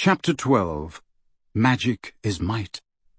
Chapter 12. Magic is Might.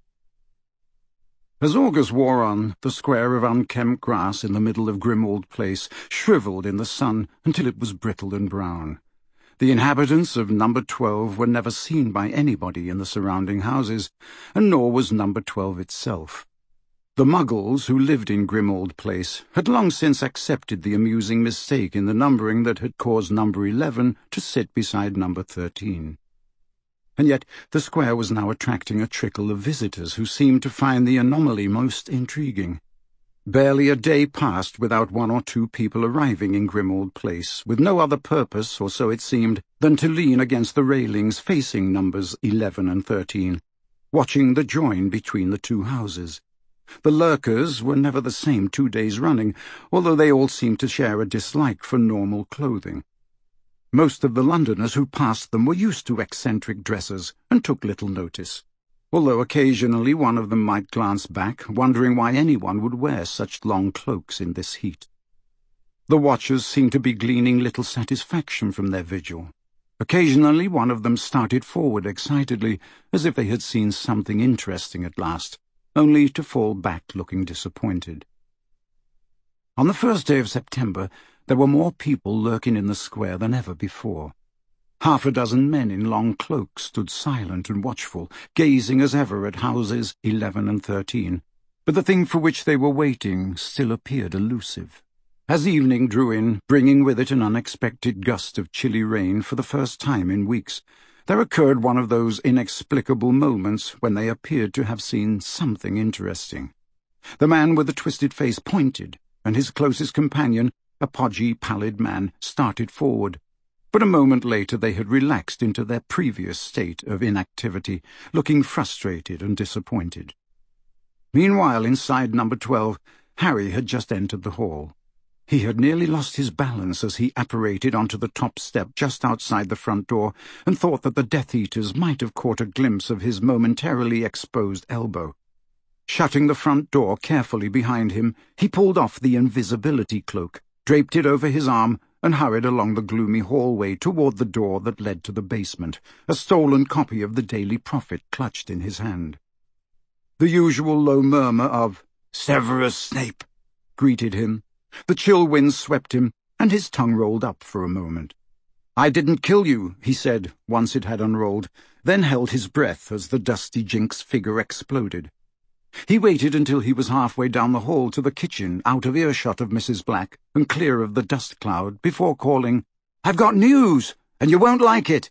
As August wore on, the square of unkempt grass in the middle of Grimmauld Place shrivelled in the sun until it was brittle and brown. The inhabitants of number 12 were never seen by anybody in the surrounding houses, and nor was number 12 itself. The Muggles who lived in Grimmauld Place had long since accepted the amusing mistake in the numbering that had caused number 11 to sit beside number 13. And yet the square was now attracting a trickle of visitors who seemed to find the anomaly most intriguing. Barely a day passed without one or two people arriving in Grimmauld Place, with no other purpose, or so it seemed, than to lean against the railings facing numbers 11 and 13, watching the join between the two houses. The lurkers were never the same 2 days running, although they all seemed to share a dislike for normal clothing. Most of the Londoners who passed them were used to eccentric dresses and took little notice, although occasionally one of them might glance back, wondering why anyone would wear such long cloaks in this heat. The watchers seemed to be gleaning little satisfaction from their vigil. Occasionally one of them started forward excitedly, as if they had seen something interesting at last, only to fall back looking disappointed. On the first day of September, there were more people lurking in the square than ever before. 6 men in long cloaks stood silent and watchful, gazing as ever at houses 11 and 13, but the thing for which they were waiting still appeared elusive. As evening drew in, bringing with it an unexpected gust of chilly rain for the first time in weeks, there occurred one of those inexplicable moments when they appeared to have seen something interesting. The man with the twisted face pointed, and his closest companion, a podgy, pallid man, started forward, but a moment later they had relaxed into their previous state of inactivity, looking frustrated and disappointed. Meanwhile, inside number 12, Harry had just entered the hall. He had nearly lost his balance as he apparated onto the top step just outside the front door, and thought that the Death Eaters might have caught a glimpse of his momentarily exposed elbow. Shutting the front door carefully behind him, he pulled off the invisibility cloak, draped it over his arm, and hurried along the gloomy hallway toward the door that led to the basement, a stolen copy of the Daily Prophet clutched in his hand. The usual low murmur of "Severus Snape" greeted him. The chill wind swept him, and his tongue rolled up for a moment. "I didn't kill you," he said, once it had unrolled, then held his breath as the dusty Jinx figure exploded. He waited until he was halfway down the hall to the kitchen, out of earshot of Mrs. Black, and clear of the dust cloud, before calling, "I've got news, and you won't like it."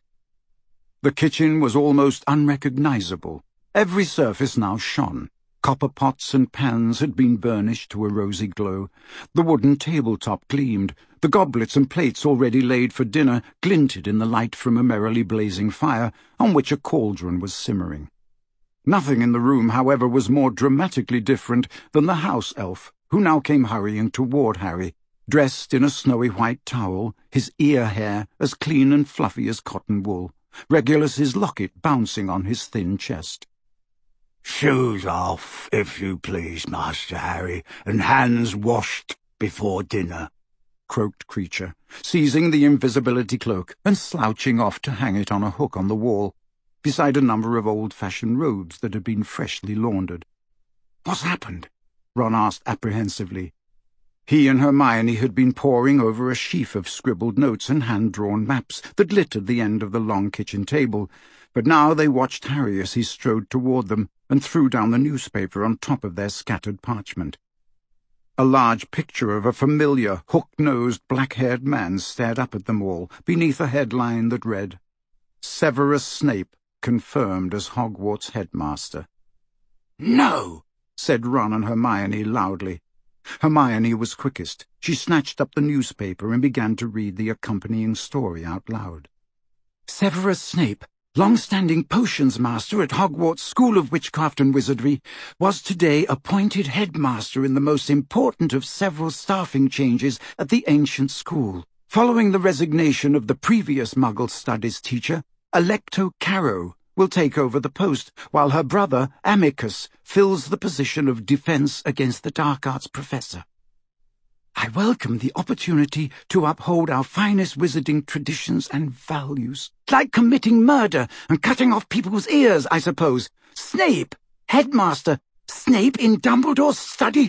The kitchen was almost unrecognizable. Every surface now shone. Copper pots and pans had been burnished to a rosy glow. The wooden tabletop gleamed. The goblets and plates already laid for dinner glinted in the light from a merrily blazing fire, on which a cauldron was simmering. Nothing in the room, however, was more dramatically different than the house elf, who now came hurrying toward Harry, dressed in a snowy white towel, his ear hair as clean and fluffy as cotton wool, Regulus's locket bouncing on his thin chest. "Shoes off, if you please, Master Harry, and hands washed before dinner," croaked Creature, seizing the invisibility cloak and slouching off to hang it on a hook on the wall, beside a number of old-fashioned robes that had been freshly laundered. "What's happened?" Ron asked apprehensively. He and Hermione had been poring over a sheaf of scribbled notes and hand-drawn maps that littered the end of the long kitchen table, but now they watched Harry as he strode toward them and threw down the newspaper on top of their scattered parchment. A large picture of a familiar, hook-nosed, black-haired man stared up at them all, beneath a headline that read, "Severus Snape confirmed as Hogwarts headmaster." "No!" said Ron and Hermione loudly. Hermione was quickest. She snatched up the newspaper and began to read the accompanying story out loud. "Severus Snape, long-standing potions master at Hogwarts School of Witchcraft and Wizardry, was today appointed headmaster in the most important of several staffing changes at the ancient school. Following the resignation of the previous Muggle Studies teacher, Alecto Carrow will take over the post, while her brother, Amicus, fills the position of Defense Against the Dark Arts professor." I welcome the opportunity to uphold our finest wizarding traditions and values. Like committing murder and cutting off people's ears, I suppose. Snape, headmaster, Snape in Dumbledore's study.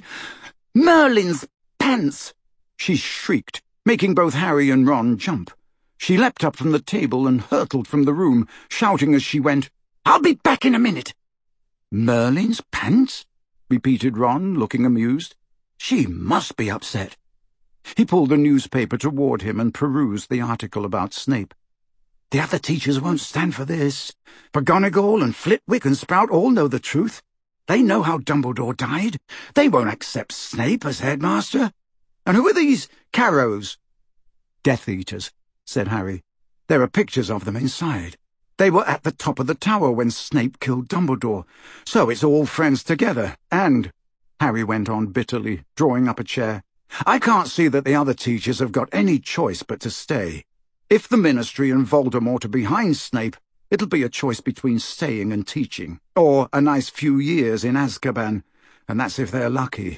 Merlin's pants! She shrieked, making both Harry and Ron jump. She leapt up from the table and hurtled from the room, shouting as she went, "I'll be back in a minute!" "Merlin's pants?" repeated Ron, looking amused. She must be upset. He pulled a newspaper toward him and perused the article about Snape. The other teachers won't stand for this. McGonagall and Flitwick and Sprout all know the truth. They know how Dumbledore died. They won't accept Snape as headmaster. And who are these Carrows? Death Eaters, said Harry. There are pictures of them inside. They were at the top of the tower when Snape killed Dumbledore. So it's all friends together. And, Harry went on bitterly, drawing up a chair, I can't see that the other teachers have got any choice but to stay. If the Ministry and Voldemort are behind Snape, it'll be a choice between staying and teaching, or a nice few years in Azkaban, and that's if they're lucky.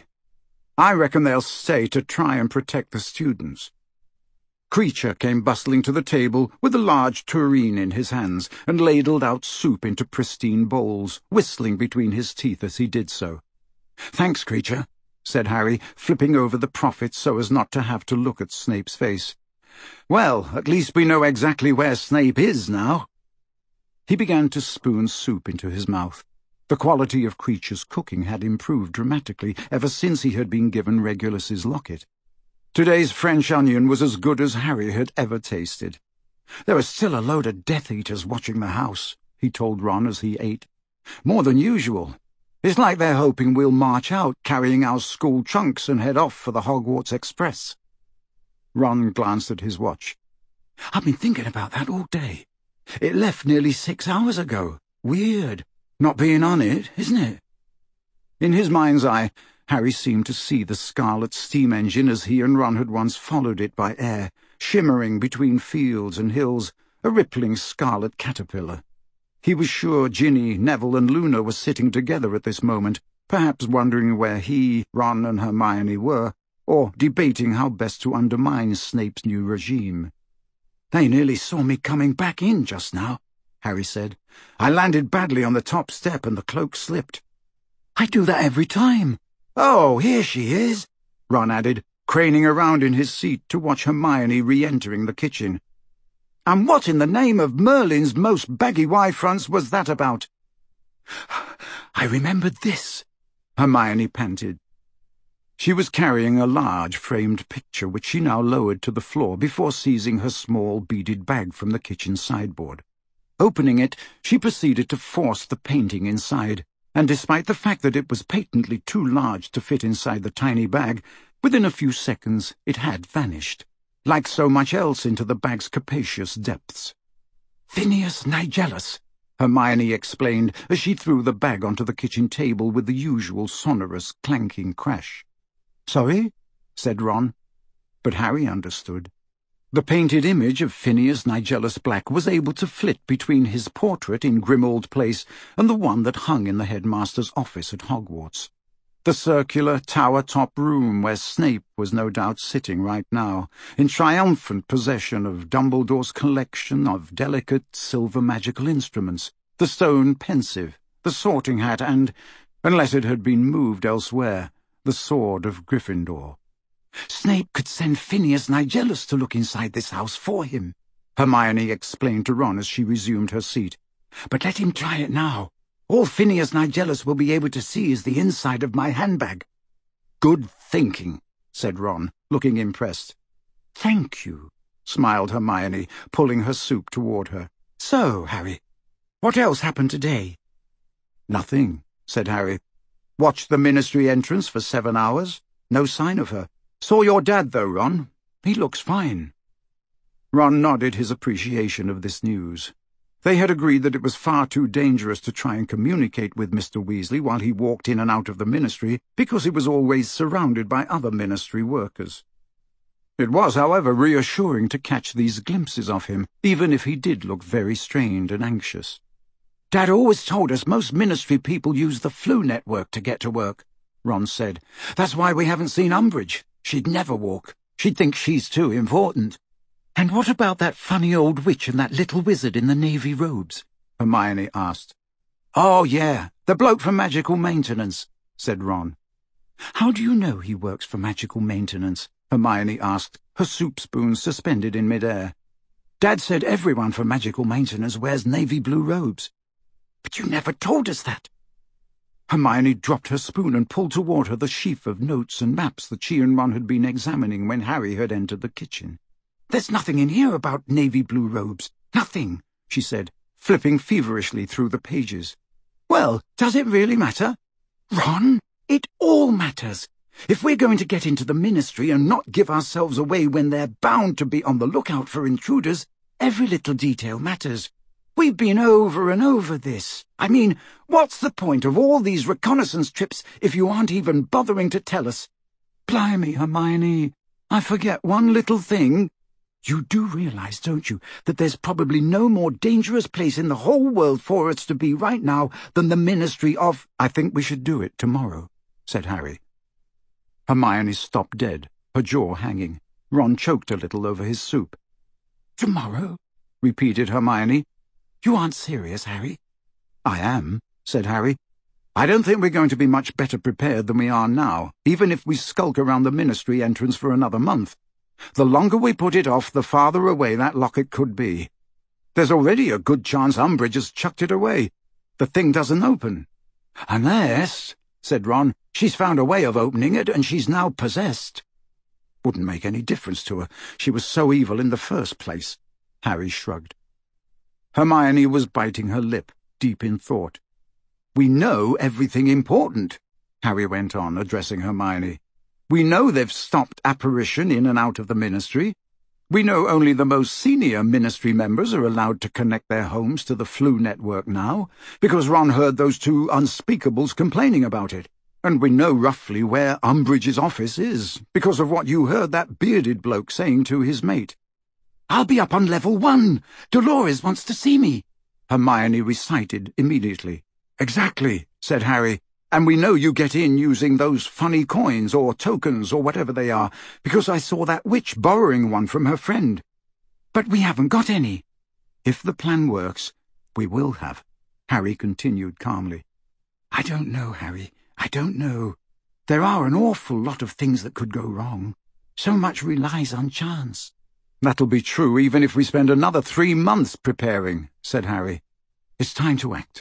I reckon they'll stay to try and protect the students. Kreacher came bustling to the table with a large tureen in his hands and ladled out soup into pristine bowls, whistling between his teeth as he did so. Thanks, Kreacher, said Harry, flipping over the Prophet so as not to have to look at Snape's face. Well, at least we know exactly where Snape is now. He began to spoon soup into his mouth. The quality of Kreacher's cooking had improved dramatically ever since he had been given Regulus's locket. Today's French onion was as good as Harry had ever tasted. There are still a load of Death Eaters watching the house, he told Ron as he ate. More than usual. It's like they're hoping we'll march out, carrying our school trunks and head off for the Hogwarts Express. Ron glanced at his watch. I've been thinking about that all day. It left nearly 6 hours ago. Weird. Not being on it, isn't it? In his mind's eye, Harry seemed to see the scarlet steam engine as he and Ron had once followed it by air, shimmering between fields and hills, a rippling scarlet caterpillar. He was sure Ginny, Neville, and Luna were sitting together at this moment, perhaps wondering where he, Ron, and Hermione were, or debating how best to undermine Snape's new regime. They nearly saw me coming back in just now, Harry said. I landed badly on the top step and the cloak slipped. I do that every time. Oh, here she is, Ron added, craning around in his seat to watch Hermione re-entering the kitchen. And what in the name of Merlin's most baggy Y-fronts was that about? I remembered this, Hermione panted. She was carrying a large framed picture which she now lowered to the floor before seizing her small beaded bag from the kitchen sideboard. Opening it, she proceeded to force the painting inside, and despite the fact that it was patently too large to fit inside the tiny bag, within a few seconds it had vanished, like so much else into the bag's capacious depths. Phineas Nigellus, Hermione explained as she threw the bag onto the kitchen table with the usual sonorous clanking crash. Sorry? Said Ron. But Harry understood. The painted image of Phineas Nigellus Black was able to flit between his portrait in Grimmauld Place and the one that hung in the headmaster's office at Hogwarts. The circular tower-top room where Snape was no doubt sitting right now, in triumphant possession of Dumbledore's collection of delicate silver magical instruments, the stone pensive, the sorting hat, and, unless it had been moved elsewhere, the sword of Gryffindor. Snape could send Phineas Nigellus to look inside this house for him, Hermione explained to Ron as she resumed her seat. But let him try it now. All Phineas Nigellus will be able to see is the inside of my handbag. Good thinking, said Ron, looking impressed. Thank you, smiled Hermione, pulling her soup toward her. So, Harry, what else happened today? Nothing, said Harry. Watched the Ministry entrance for 7 hours. No sign of her. Saw your dad, though, Ron. He looks fine. Ron nodded his appreciation of this news. They had agreed that it was far too dangerous to try and communicate with Mr. Weasley while he walked in and out of the Ministry, because he was always surrounded by other Ministry workers. It was, however, reassuring to catch these glimpses of him, even if he did look very strained and anxious. Dad always told us most Ministry people use the Flu network to get to work, Ron said. That's why we haven't seen Umbridge. She'd never walk. She'd think she's too important." "And what about that funny old witch and that little wizard in the navy robes?" Hermione asked. "Oh, yeah, the bloke from Magical Maintenance," said Ron. "How do you know he works for Magical Maintenance?" Hermione asked, her soup spoon suspended in mid-air. "Dad said everyone for Magical Maintenance wears navy blue robes." "But you never told us that." Hermione dropped her spoon and pulled toward her the sheaf of notes and maps that she and Ron had been examining when Harry had entered the kitchen. "There's nothing in here about navy blue robes. Nothing," she said, flipping feverishly through the pages. "Well, does it really matter?" "Ron, it all matters. If we're going to get into the Ministry and not give ourselves away when they're bound to be on the lookout for intruders, every little detail matters. We've been over and over this. I mean, what's the point of all these reconnaissance trips if you aren't even bothering to tell us?" "Blimey, Hermione, I forget one little thing. You do realize, don't you, that there's probably no more dangerous place in the whole world for us to be right now than the Ministry of—" "I think we should do it tomorrow," said Harry. Hermione stopped dead, her jaw hanging. Ron choked a little over his soup. "Tomorrow?" repeated Hermione. "You aren't serious, Harry?" "I am," said Harry. "I don't think we're going to be much better prepared than we are now, even if we skulk around the Ministry entrance for another month. The longer we put it off, the farther away that locket could be. There's already a good chance Umbridge has chucked it away. The thing doesn't open." "Unless," said Ron, "she's found a way of opening it and she's now possessed." "Wouldn't make any difference to her. She was so evil in the first place." Harry shrugged. Hermione was biting her lip, deep in thought. "We know everything important," Harry went on, addressing Hermione. "We know they've stopped apparition in and out of the Ministry. We know only the most senior Ministry members are allowed to connect their homes to the Floo network now, because Ron heard those two unspeakables complaining about it. And we know roughly where Umbridge's office is, because of what you heard that bearded bloke saying to his mate." "I'll be up on level 1. Dolores wants to see me," Hermione recited immediately. "Exactly," said Harry. "And we know you get in using those funny coins or tokens or whatever they are, because I saw that witch borrowing one from her friend." "But we haven't got any." "If the plan works, we will have," Harry continued calmly. "I don't know, Harry. I don't know. There are an awful lot of things that could go wrong. So much relies on chance." "That'll be true even if we spend another 3 months preparing," said Harry. "It's time to act."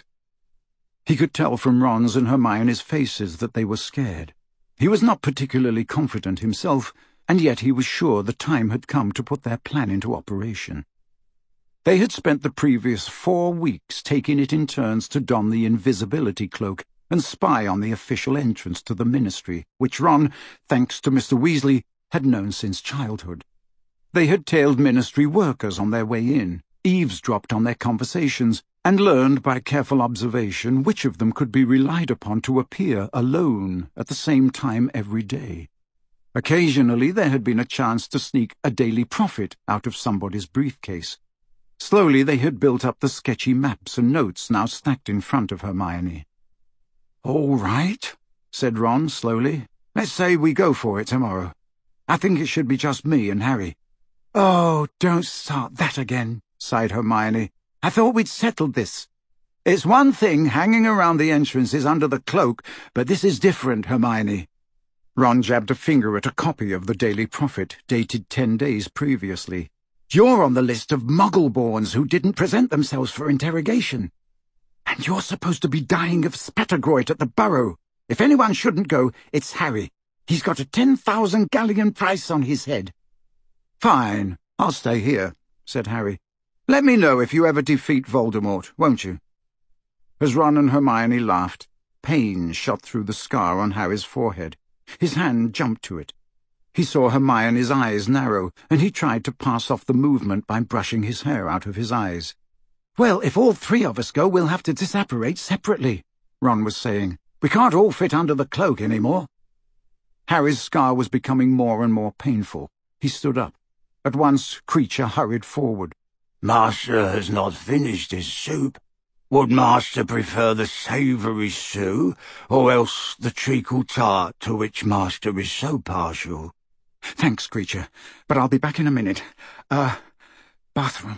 He could tell from Ron's and Hermione's faces that they were scared. He was not particularly confident himself, and yet he was sure the time had come to put their plan into operation. They had spent the previous 4 weeks taking it in turns to don the invisibility cloak and spy on the official entrance to the Ministry, which Ron, thanks to Mr. Weasley, had known since childhood. They had tailed Ministry workers on their way in, eavesdropped on their conversations, and learned by careful observation which of them could be relied upon to appear alone at the same time every day. Occasionally there had been a chance to sneak a daily profit out of somebody's briefcase. Slowly they had built up the sketchy maps and notes now stacked in front of Hermione. "All right," said Ron slowly. "Let's say we go for it tomorrow. I think it should be just me and Harry." "Oh, don't start that again," sighed Hermione. "I thought we'd settled this." "It's one thing hanging around the entrances under the cloak, but this is different, Hermione." Ron jabbed a finger at a copy of the Daily Prophet, dated 10 days previously. "You're on the list of Muggleborns who didn't present themselves for interrogation. And you're supposed to be dying of Spattergroit at the Burrow. If anyone shouldn't go, it's Harry. He's got a 10,000 galleon price on his head." "Fine, I'll stay here," said Harry. "Let me know if you ever defeat Voldemort, won't you?" As Ron and Hermione laughed, pain shot through the scar on Harry's forehead. His hand jumped to it. He saw Hermione's eyes narrow, and he tried to pass off the movement by brushing his hair out of his eyes. "Well, if all 3 of us go, we'll have to disapparate separately," Ron was saying. "We can't all fit under the cloak anymore." Harry's scar was becoming more and more painful. He stood up. At once, Kreacher hurried forward. "Master has not finished his soup. Would Master prefer the savoury stew, or else the treacle tart to which Master is so partial?" Thanks, creature, but I'll be back in a minute. Bathroom.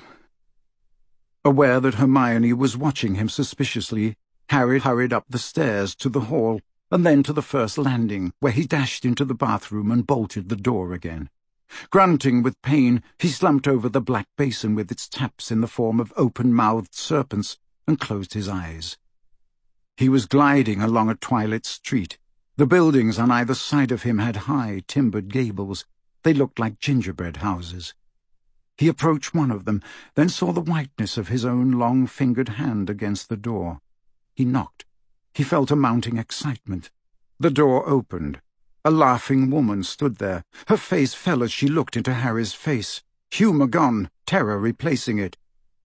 Aware that Hermione was watching him suspiciously, Harry hurried up the stairs to the hall, and then to the first landing, where he dashed into the bathroom and bolted the door again. Grunting with pain, he slumped over the black basin with its taps in the form of open-mouthed serpents and closed his eyes. He was gliding along a twilit street. The buildings on either side of him had high, timbered gables. They looked like gingerbread houses. He approached one of them, then saw the whiteness of his own long-fingered hand against the door. He knocked. He felt a mounting excitement. The door opened. A laughing woman stood there. Her face fell as she looked into Harry's face. Humour gone, terror replacing it.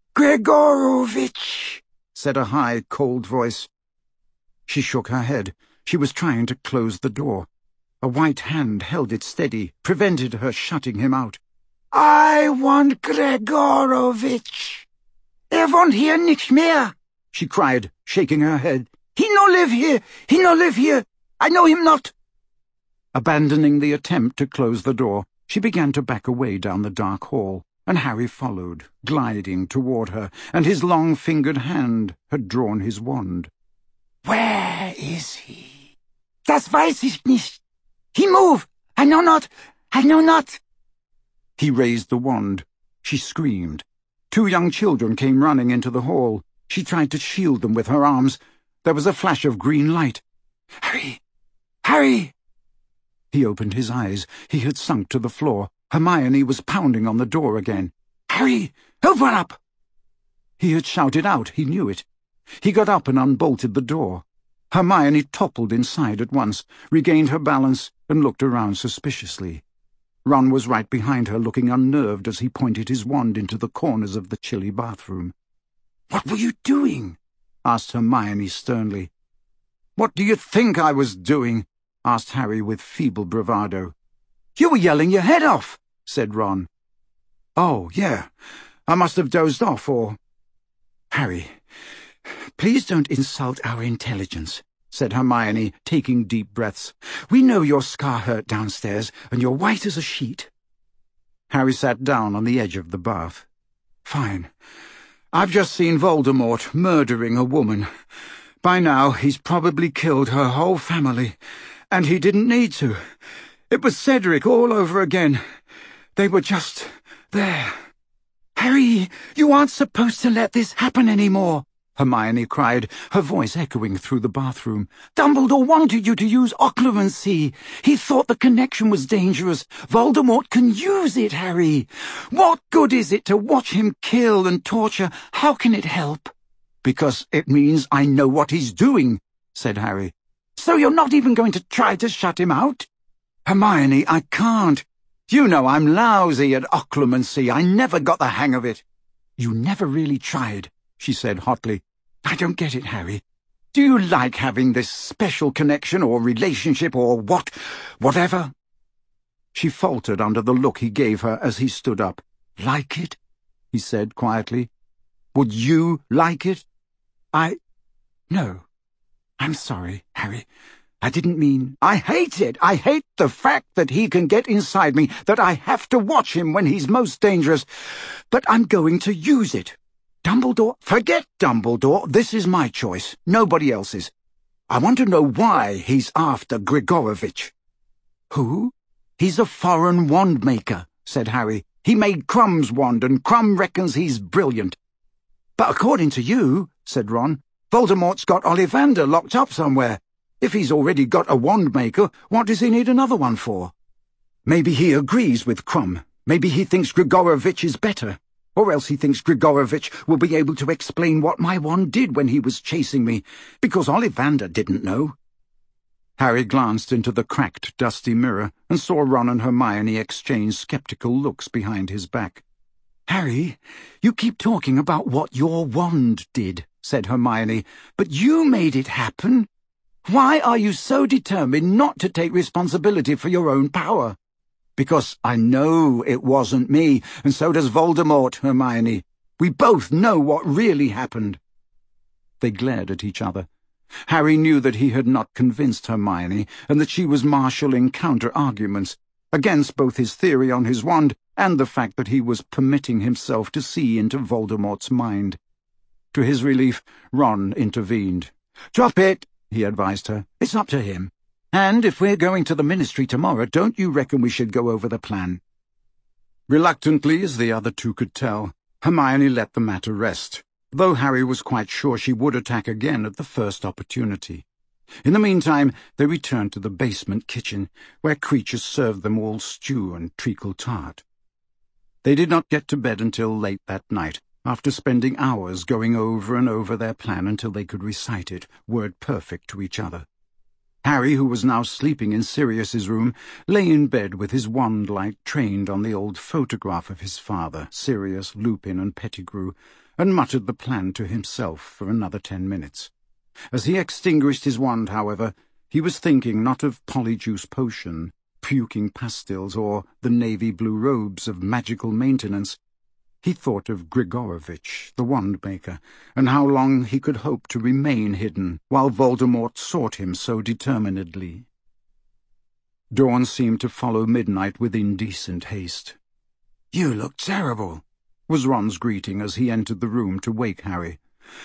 "Grigorovitch," said a high, cold voice. She shook her head. She was trying to close the door. A white hand held it steady, prevented her shutting him out. "I want Grigorovitch. Won't hier nicht mehr," she cried, shaking her head. "He no live here. He no live here. I know him not." Abandoning the attempt to close the door, she began to back away down the dark hall, and Harry followed, gliding toward her, and his long-fingered hand had drawn his wand. "Where is he?" "Das weiß ich nicht. He move. I know not. I know not." He raised the wand. She screamed. 2 young children came running into the hall. She tried to shield them with her arms. There was a flash of green light. "Harry! Harry!" He opened his eyes. He had sunk to the floor. Hermione was pounding on the door again. "Harry, open up!" He had shouted out. He knew it. He got up and unbolted the door. Hermione toppled inside at once, regained her balance, and looked around suspiciously. Ron was right behind her, looking unnerved as he pointed his wand into the corners of the chilly bathroom. "What were you doing?" asked Hermione sternly. "What do you think I was doing?" asked Harry with feeble bravado. "You were yelling your head off," said Ron. "Oh, yeah. I must have dozed off, or—" "Harry, please don't insult our intelligence," said Hermione, taking deep breaths. "We know you're scar-hurt downstairs, and you're white as a sheet." Harry sat down on the edge of the bath. "Fine. I've just seen Voldemort murdering a woman. By now, he's probably killed her whole family, and he didn't need to. It was Cedric all over again. They were just there." "Harry, you aren't supposed to let this happen anymore," Hermione cried, her voice echoing through the bathroom. "Dumbledore wanted you to use occlumency. He thought the connection was dangerous. Voldemort can use it, Harry. What good is it to watch him kill and torture? How can it help?" "Because it means I know what he's doing," said Harry. "So you're not even going to try to shut him out?" "Hermione, I can't. You know I'm lousy at occlumency. I never got the hang of it." "You never really tried," she said hotly. "I don't get it, Harry. Do you like having this special connection or relationship or whatever?" She faltered under the look he gave her as he stood up. "Like it?" he said quietly. "Would you like it?" No. I'm sorry, Harry. I didn't mean—" "I hate it. I hate the fact that he can get inside me, that I have to watch him when he's most dangerous. But I'm going to use it. Dumbledore—" "Forget Dumbledore. This is my choice, nobody else's. I want to know why he's after Grigorovitch." "Who?" "He's a foreign wand maker," said Harry. "He made Crumb's wand, and Crumb reckons he's brilliant." "But according to you," said Ron, "Voldemort's got Ollivander locked up somewhere. If he's already got a wand maker, what does he need another one for?" "Maybe he agrees with Crumb. Maybe he thinks Grigorovitch is better. Or else he thinks Grigorovitch will be able to explain what my wand did when he was chasing me, because Ollivander didn't know." Harry glanced into the cracked, dusty mirror and saw Ron and Hermione exchange sceptical looks behind his back. "Harry, you keep talking about what your wand did," said Hermione, "but you made it happen. Why are you so determined not to take responsibility for your own power?" "Because I know it wasn't me, and so does Voldemort, Hermione. We both know what really happened." They glared at each other. Harry knew that he had not convinced Hermione, and that she was marshalling counter-arguments, against both his theory on his wand and the fact that he was permitting himself to see into Voldemort's mind. To his relief, Ron intervened. "Drop it," he advised her. "It's up to him. And if we're going to the Ministry tomorrow, don't you reckon we should go over the plan?" Reluctantly, as the other two could tell, Hermione let the matter rest, though Harry was quite sure she would attack again at the first opportunity. In the meantime, they returned to the basement kitchen, where Creatures served them all stew and treacle tart. They did not get to bed until late that night, after spending hours going over and over their plan until they could recite it, word perfect to each other. Harry, who was now sleeping in Sirius's room, lay in bed with his wand light trained on the old photograph of his father, Sirius, Lupin, and Pettigrew, and muttered the plan to himself for another 10 minutes. As he extinguished his wand, however, he was thinking not of Polyjuice Potion, puking pastilles, or the navy blue robes of magical maintenance. He thought of Grigorovitch, the wand-maker, and how long he could hope to remain hidden while Voldemort sought him so determinedly. Dawn seemed to follow midnight with indecent haste. "You look terrible," was Ron's greeting as he entered the room to wake Harry.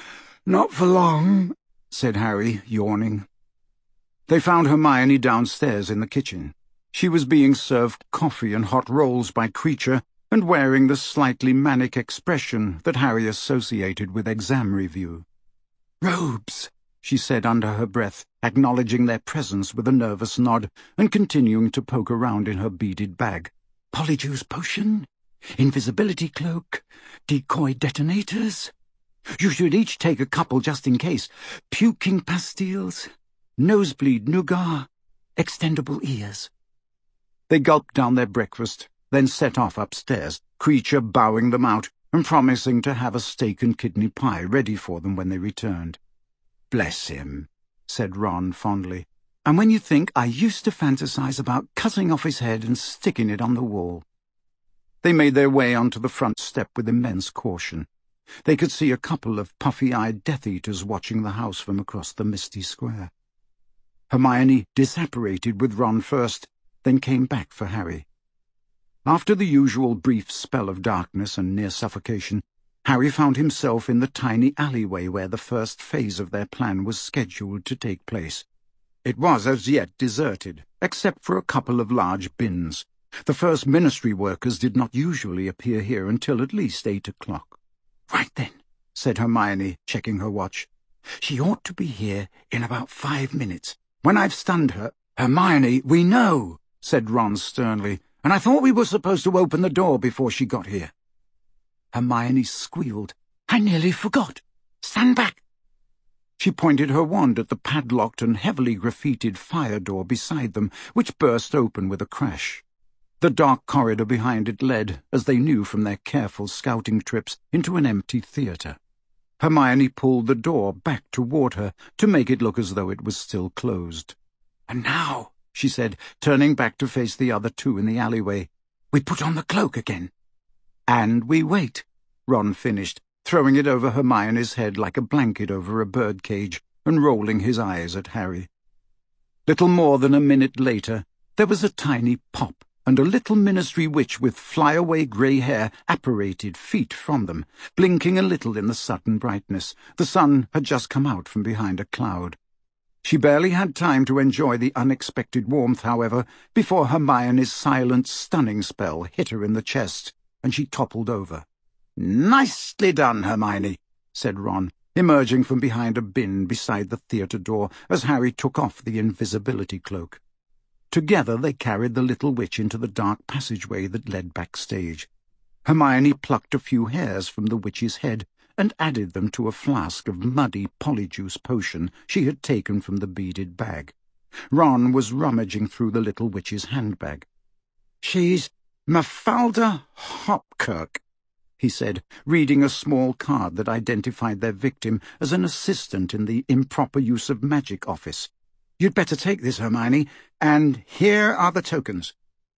"Not for long," said Harry, yawning. They found Hermione downstairs in the kitchen. She was being served coffee and hot rolls by Creature, and wearing the slightly manic expression that Harry associated with exam review. "Robes," she said under her breath, acknowledging their presence with a nervous nod, and continuing to poke around in her beaded bag. "Polyjuice Potion, invisibility cloak, decoy detonators. You should each take a couple just in case. Puking pastilles, nosebleed nougat, extendable ears." They gulped down their breakfast, then set off upstairs, Creature bowing them out and promising to have a steak and kidney pie ready for them when they returned. "Bless him," said Ron fondly. "And when you think I used to fantasize about cutting off his head and sticking it on the wall." They made their way onto the front step with immense caution. They could see a couple of puffy-eyed Death-Eaters watching the house from across the misty square. Hermione disapparated with Ron first, then came back for Harry. After the usual brief spell of darkness and near suffocation, Harry found himself in the tiny alleyway where the first phase of their plan was scheduled to take place. It was as yet deserted, except for a couple of large bins. The first Ministry workers did not usually appear here until at least 8 o'clock. "Right then," said Hermione, checking her watch. "She ought to be here in about 5 minutes. When I've stunned her—" "Hermione, we know," said Ron sternly, "and I thought we were supposed to open the door before she got here." Hermione squealed. "I nearly forgot. Stand back." She pointed her wand at the padlocked and heavily graffitied fire door beside them, which burst open with a crash. The dark corridor behind it led, as they knew from their careful scouting trips, into an empty theatre. Hermione pulled the door back toward her to make it look as though it was still closed. "And now," she said, turning back to face the other two in the alleyway, "we put on the cloak again." "And we wait," Ron finished, throwing it over Hermione's head like a blanket over a birdcage, and rolling his eyes at Harry. Little more than a minute later, there was a tiny pop, and a little Ministry witch with fly-away grey hair apparated feet from them, blinking a little in the sudden brightness. The sun had just come out from behind a cloud. She barely had time to enjoy the unexpected warmth, however, before Hermione's silent, stunning spell hit her in the chest, and she toppled over. "Nicely done, Hermione," said Ron, emerging from behind a bin beside the theatre door as Harry took off the invisibility cloak. Together they carried the little witch into the dark passageway that led backstage. Hermione plucked a few hairs from the witch's head and added them to a flask of muddy Polyjuice Potion she had taken from the beaded bag. Ron was rummaging through the little witch's handbag. "She's Mafalda Hopkirk," he said, reading a small card that identified their victim as an assistant in the improper use of magic office. "You'd better take this, Hermione, and here are the tokens."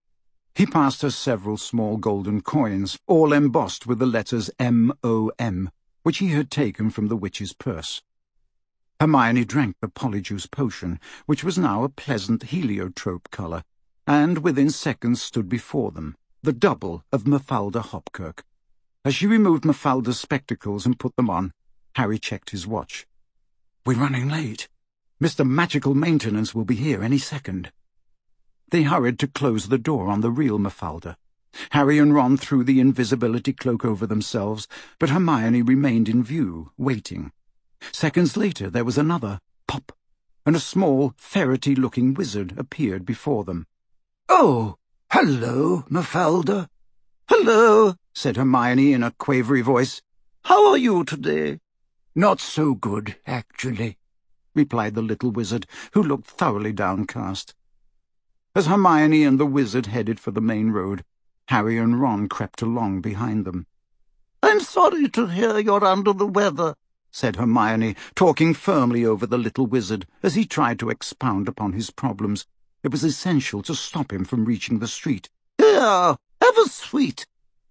He passed her several small golden coins, all embossed with the letters M.O.M., which he had taken from the witch's purse. Hermione drank the Polyjuice Potion, which was now a pleasant heliotrope colour, and within seconds stood before them, the double of Mafalda Hopkirk. As she removed Mafalda's spectacles and put them on, Harry checked his watch. "We're running late. Mr. Magical Maintenance will be here any second." They hurried to close the door on the real Mafalda. Harry and Ron threw the invisibility cloak over themselves, but Hermione remained in view, waiting. Seconds later there was another pop, and a small, ferrety-looking wizard appeared before them. "Oh, hello, Mafalda." "Hello," said Hermione in a quavery voice. "How are you today?" "Not so good, actually," replied the little wizard, who looked thoroughly downcast. As Hermione and the wizard headed for the main road, Harry and Ron crept along behind them. "I'm sorry to hear you're under the weather," said Hermione, talking firmly over the little wizard as he tried to expound upon his problems. It was essential to stop him from reaching the street. "Here, have a sweet."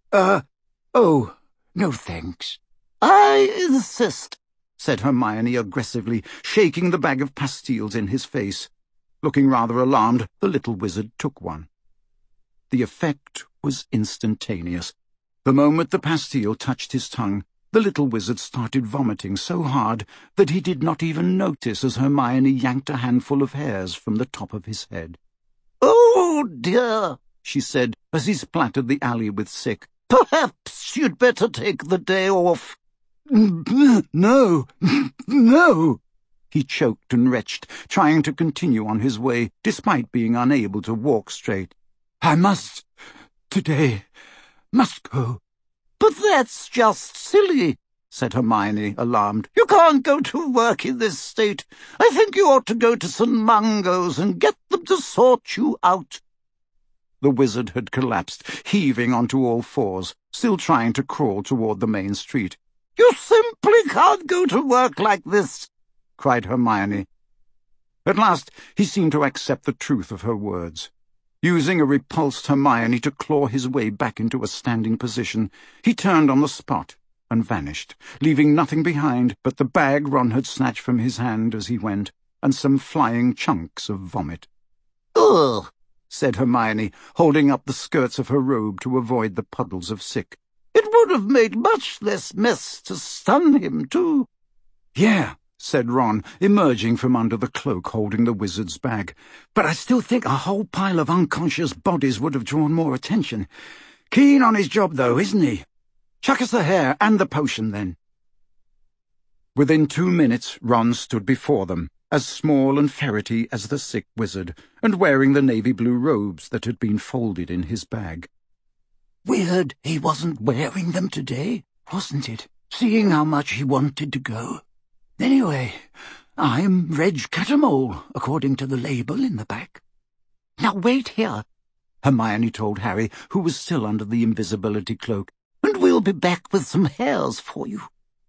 Oh, no thanks." "I insist," said Hermione aggressively, shaking the bag of pastilles in his face. Looking rather alarmed, the little wizard took one. The effect was instantaneous. The moment the pastille touched his tongue, the little wizard started vomiting so hard that he did not even notice as Hermione yanked a handful of hairs from the top of his head. "Oh, dear," she said as he splattered the alley with sick. "Perhaps you'd better take the day off." No, no, he choked and retched, trying to continue on his way, despite being unable to walk straight. "I must, today, must go." "But that's just silly," said Hermione, alarmed. "You can't go to work in this state. I think you ought to go to St. Mungo's and get them to sort you out." The wizard had collapsed, heaving onto all fours, still trying to crawl toward the main street. "You simply can't go to work like this," cried Hermione. At last he seemed to accept the truth of her words. Using a repulsed Hermione to claw his way back into a standing position, he turned on the spot and vanished, leaving nothing behind but the bag Ron had snatched from his hand as he went, and some flying chunks of vomit. "Ugh," said Hermione, holding up the skirts of her robe to avoid the puddles of sick. "It would have made much less mess to stun him, too." "Yeah," said Ron, emerging from under the cloak holding the wizard's bag. "But I still think a whole pile of unconscious bodies would have drawn more attention. Keen on his job, though, isn't he? Chuck us the hair and the potion, then." Within 2 minutes, Ron stood before them, as small and ferrety as the sick wizard, and wearing the navy-blue robes that had been folded in his bag. Weird he wasn't wearing them today, wasn't it, seeing how much he wanted to go? Anyway, I'm Reg Cattermole, according to the label in the back. "Now wait here," Hermione told Harry, who was still under the invisibility cloak, "and we'll be back with some hairs for you."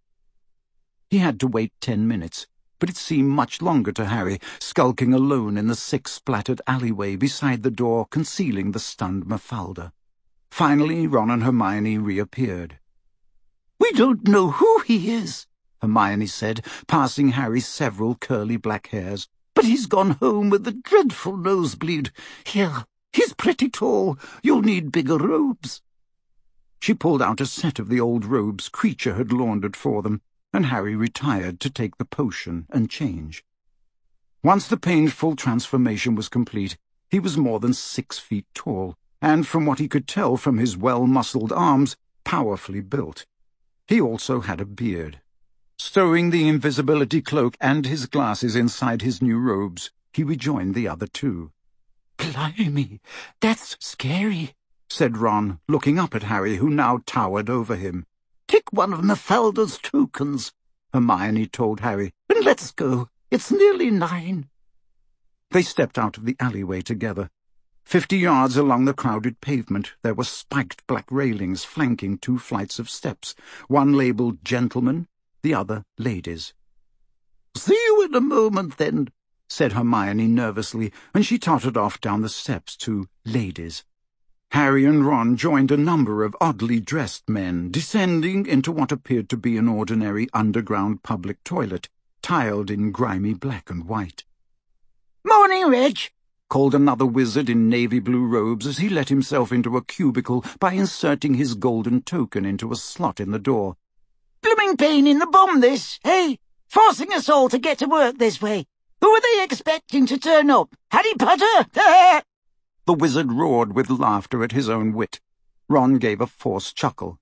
He had to wait 10 minutes, but it seemed much longer to Harry, skulking alone in the sick-splattered alleyway beside the door concealing the stunned Mafalda. Finally, Ron and Hermione reappeared. "We don't know who he is," Hermione said, passing Harry several curly black hairs. "but he's gone home with a dreadful nosebleed. Here, he's pretty tall. You'll need bigger robes." She pulled out a set of the old robes Creature had laundered for them, and Harry retired to take the potion and change. Once the painful transformation was complete, he was more than 6 feet tall, and from what he could tell from his well-muscled arms, powerfully built. He also had a beard. Stowing the invisibility cloak and his glasses inside his new robes, he rejoined the other two. "Blimey, that's scary," said Ron, looking up at Harry, who now towered over him. "Take one of Mafalda's tokens," Hermione told Harry, "and let's go. It's nearly 9. They stepped out of the alleyway together. 50 yards along the crowded pavement there were spiked black railings flanking 2 flights of steps, one labelled gentlemen, the other ladies. "See you in a moment, then," said Hermione nervously, and she tottered off down the steps to ladies. Harry and Ron joined a number of oddly dressed men, descending into what appeared to be an ordinary underground public toilet, tiled in grimy black and white. "Morning, Reg," called another wizard in navy blue robes as he let himself into a cubicle by inserting his golden token into a slot in the door. Blooming pain in the bum, this, hey? Forcing us all to get to work this way. Who are they expecting to turn up? Harry Potter? The wizard roared with laughter at his own wit. Ron gave a forced chuckle.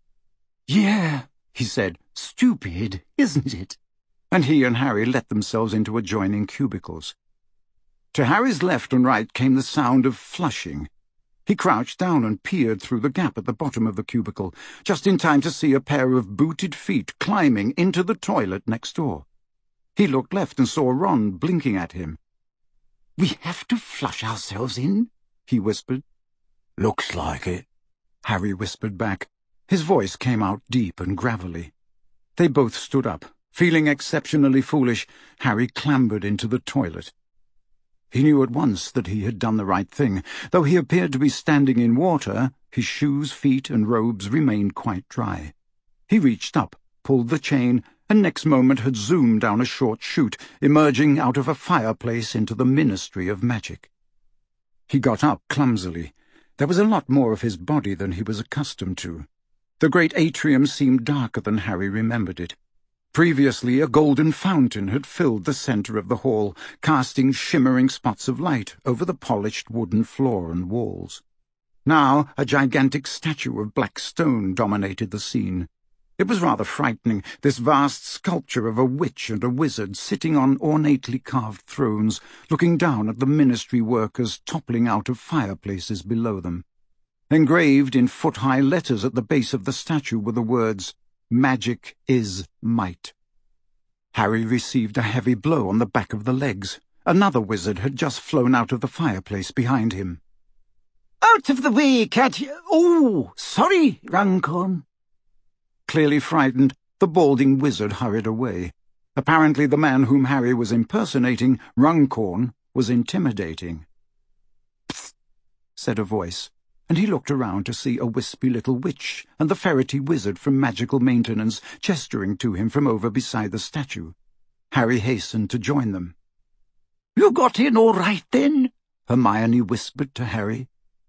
Yeah, he said. Stupid, isn't it? And he and Harry let themselves into adjoining cubicles. To Harry's left and right came the sound of flushing. He crouched down and peered through the gap at the bottom of the cubicle, just in time to see a pair of booted feet climbing into the toilet next door. He looked left and saw Ron blinking at him. We have to flush ourselves in, he whispered. Looks like it, Harry whispered back. His voice came out deep and gravelly. They both stood up. Feeling exceptionally foolish, Harry clambered into the toilet. He knew at once that he had done the right thing. Though he appeared to be standing in water, his shoes, feet, and robes remained quite dry. He reached up, pulled the chain, and next moment had zoomed down a short chute, emerging out of a fireplace into the Ministry of Magic. He got up clumsily. There was a lot more of his body than he was accustomed to. The great atrium seemed darker than Harry remembered it. Previously, a golden fountain had filled the centre of the hall, casting shimmering spots of light over the polished wooden floor and walls. Now, a gigantic statue of black stone dominated the scene. It was rather frightening, this vast sculpture of a witch and a wizard sitting on ornately carved thrones, looking down at the ministry workers toppling out of fireplaces below them. Engraved in foot-high letters at the base of the statue were the words, "Magic is might." Harry received a heavy blow on the back of the legs. Another wizard had just flown out of the fireplace behind him. Out of the way, cat. Oh, sorry, Runcorn. Clearly frightened, the balding wizard hurried away. Apparently the man whom Harry was impersonating, Runcorn, was intimidating. "Psst," said a voice, and he looked around to see a wispy little witch and the ferrety wizard from Magical Maintenance gesturing to him from over beside the statue. Harry hastened to join them. "You got in all right, then?" Hermione whispered to Harry.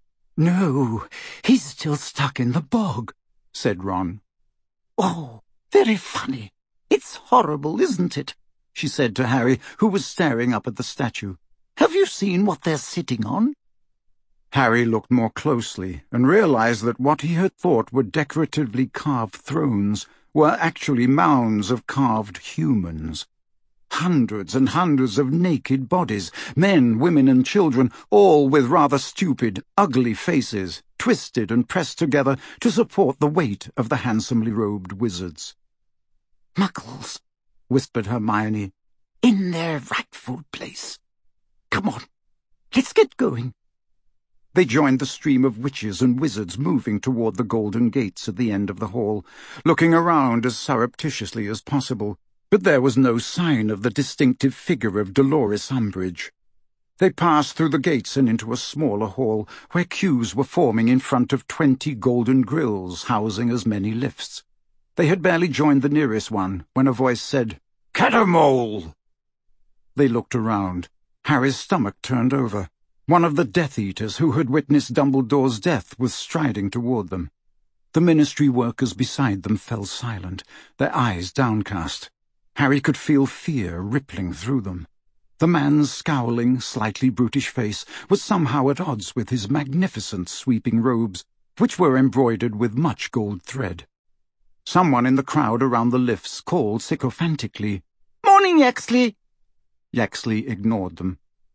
"No, he's still stuck in the bog," said Ron. "Oh, very funny. It's horrible, isn't it?" she said to Harry, who was staring up at the statue. "Have you seen what they're sitting on?" Harry looked more closely and realized that what he had thought were decoratively carved thrones were actually mounds of carved humans. Hundreds and hundreds of naked bodies, men, women, and children, all with rather stupid, ugly faces, twisted and pressed together to support the weight of the handsomely robed wizards. "Muggles," whispered Hermione, "in their rightful place. Come on, let's get going." They joined the stream of witches and wizards moving toward the golden gates at the end of the hall, looking around as surreptitiously as possible, but there was no sign of the distinctive figure of Dolores Umbridge. They passed through the gates and into a smaller hall, where queues were forming in front of 20 golden grills housing as many lifts. They had barely joined the nearest one when a voice said, "Catamole!" They looked around. Harry's stomach turned over. One of the Death Eaters who had witnessed Dumbledore's death was striding toward them. The ministry workers beside them fell silent, their eyes downcast. Harry could feel fear rippling through them. The man's scowling, slightly brutish face was somehow at odds with his magnificent sweeping robes, which were embroidered with much gold thread. Someone in the crowd around the lifts called sycophantically, "Morning, Yaxley." Yaxley ignored them.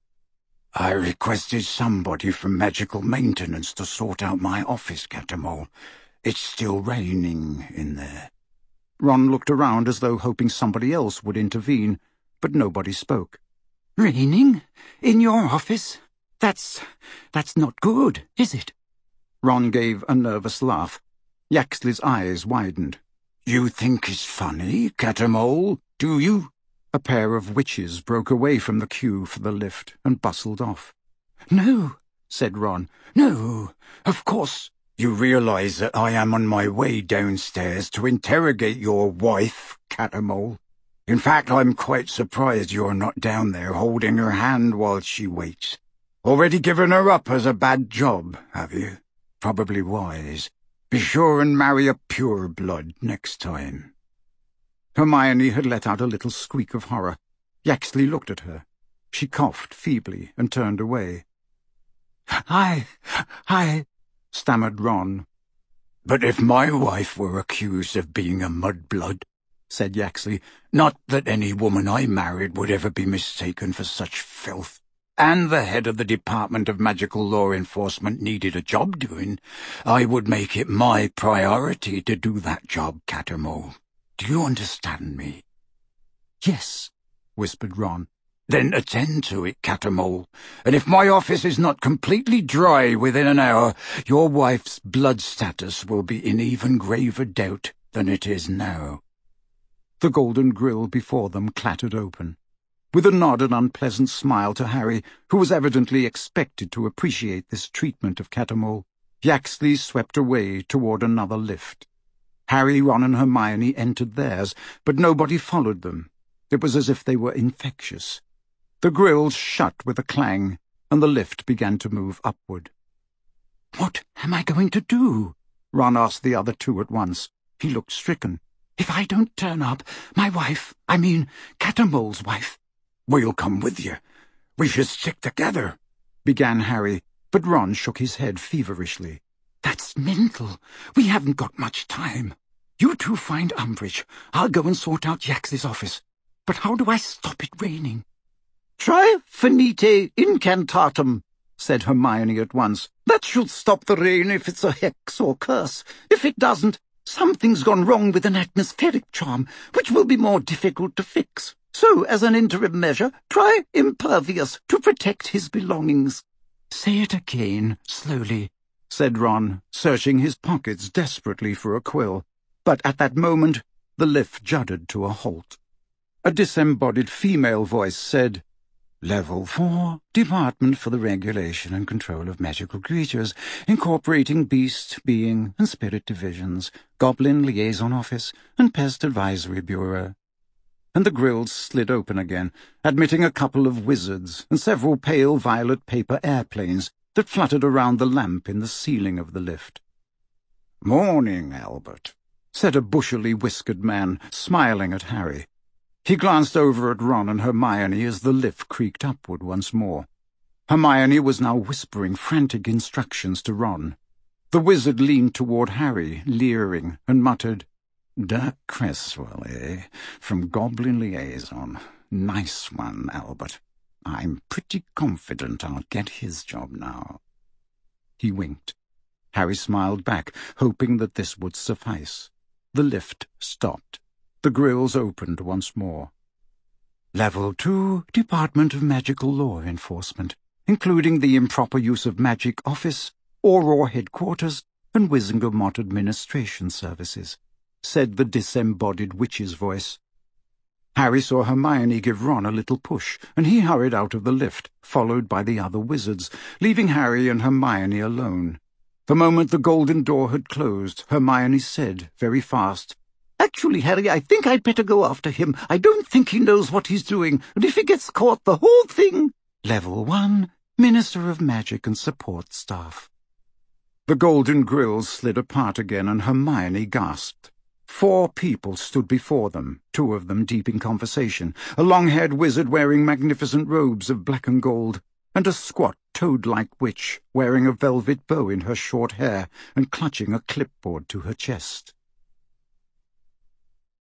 "I requested somebody from Magical Maintenance to sort out my office, Catamole. It's still raining in there." Ron looked around as though hoping somebody else would intervene, but nobody spoke. "Raining? In your office? That's not good, is it?" Ron gave a nervous laugh. Yaxley's eyes widened. "You think it's funny, Catamole, do you?" A pair of witches broke away from the queue for the lift and bustled off. "No," said Ron. "No, of course. You realize that I am on my way downstairs to interrogate your wife, Catamole. In fact, I'm quite surprised you're not down there holding her hand while she waits. Already given her up as a bad job, have you? Probably wise. Be sure and marry a pure blood next time. Hermione had let out a little squeak of horror. Yaxley looked at her. She coughed feebly and turned away. I, stammered Ron. But if my wife were accused of being a mudblood, said Yaxley, not that any woman I married would ever be mistaken for such filth, and the head of the Department of Magical Law Enforcement needed a job doing, I would make it my priority to do that job, Cattermole. Do you understand me? Yes, whispered Ron. Then attend to it, Cattermole, and if my office is not completely dry within an hour, your wife's blood status will be in even graver doubt than it is now. The golden grille before them clattered open. With a nod and unpleasant smile to Harry, who was evidently expected to appreciate this treatment of Cattermole, Yaxley swept away toward another lift. Harry, Ron and Hermione entered theirs, but nobody followed them. It was as if they were infectious. The grilles shut with a clang, and the lift began to move upward. "What am I going to do?" Ron asked the other two at once. He looked stricken. "If I don't turn up, my wife, Cattermole's wife—" "We'll come with you. We should stick together," began Harry, but Ron shook his head feverishly. "That's mental. We haven't got much time. You two find Umbridge. I'll go and sort out Yaxley's office. But how do I stop it raining?" "Try Finite Incantatum," said Hermione at once. "That should stop the rain if it's a hex or curse. If it doesn't, something's gone wrong with an atmospheric charm, which will be more difficult to fix. So, as an interim measure, try Impervious to protect his belongings." "Say it again, slowly," said Ron, searching his pockets desperately for a quill. But at that moment, the lift juddered to a halt. A disembodied female voice said, "Level 4, Department for the Regulation and Control of Magical Creatures, incorporating Beast, Being, and Spirit Divisions, Goblin Liaison Office, and Pest Advisory Bureau." And the grilles slid open again, admitting a couple of wizards and several pale violet paper airplanes that fluttered around the lamp in the ceiling of the lift. "Morning, Albert," said a bushily whiskered man, smiling at Harry. He glanced over at Ron and Hermione as the lift creaked upward once more. Hermione was now whispering frantic instructions to Ron. The wizard leaned toward Harry, leering, and muttered, "Dirk Cresswell, eh? From Goblin Liaison. Nice one, Albert. I'm pretty confident I'll get his job now." He winked. Harry smiled back, hoping that this would suffice. The lift stopped. The grilles opened once more. "Level 2, Department of Magical Law Enforcement, including the improper use of Magic Office, Auror Headquarters, and Wizengamot Administration Services," said the disembodied witch's voice. Harry saw Hermione give Ron a little push, and he hurried out of the lift, followed by the other wizards, leaving Harry and Hermione alone. The moment the golden door had closed, Hermione said, very fast, "Actually, Harry, I think I'd better go after him. I don't think he knows what he's doing, and if he gets caught, the whole thing—" "Level 1, Minister of Magic and Support Staff." The golden grilles slid apart again, and Hermione gasped. 4 people stood before them, 2 of them deep in conversation, a long-haired wizard wearing magnificent robes of black and gold, and a squat, toad-like witch wearing a velvet bow in her short hair and clutching a clipboard to her chest.